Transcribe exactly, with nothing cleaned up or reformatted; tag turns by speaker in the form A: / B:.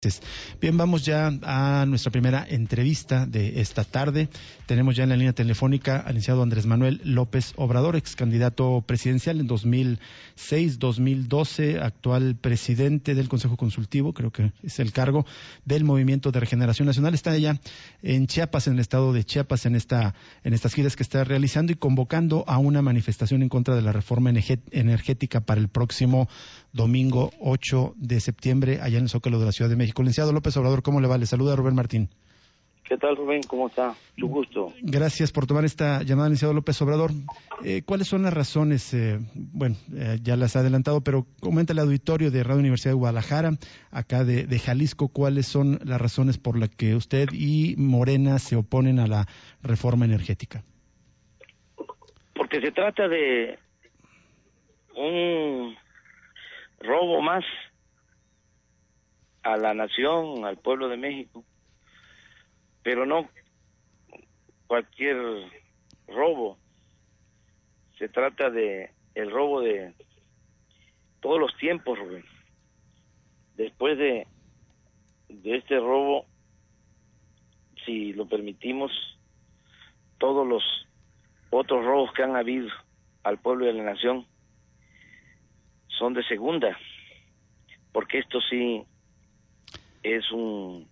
A: Bien, vamos ya a nuestra primera entrevista de esta tarde. Tenemos ya en la línea telefónica al licenciado Andrés Manuel López Obrador, ex candidato presidencial en dos mil seis dos mil doce, actual presidente del Consejo Consultivo, creo que es el cargo, del Movimiento de Regeneración Nacional. Está allá en Chiapas, en el estado de Chiapas, en esta en estas giras que está realizando y convocando a una manifestación en contra de la reforma energética para el próximo domingo ocho de septiembre, allá en el Zócalo de la Ciudad de México. Licenciado López Obrador, ¿cómo le va? Le saluda Rubén Martín.
B: ¿Qué tal, Rubén? ¿Cómo está? Mucho gusto.
A: Gracias por tomar esta llamada, licenciado López Obrador. Eh, ¿Cuáles son las razones? Eh, bueno, eh, ya las ha adelantado, pero comenta el auditorio de Radio Universidad de Guadalajara, acá de, de Jalisco, ¿cuáles son las razones por las que usted y Morena se oponen a la reforma energética?
B: Porque se trata de un robo más a la nación, al pueblo de México, pero no cualquier robo. Se trata de el robo de todos los tiempos, Rubén. Después de de este robo, si lo permitimos, todos los otros robos que han habido al pueblo y a la nación son de segunda, porque esto sí es un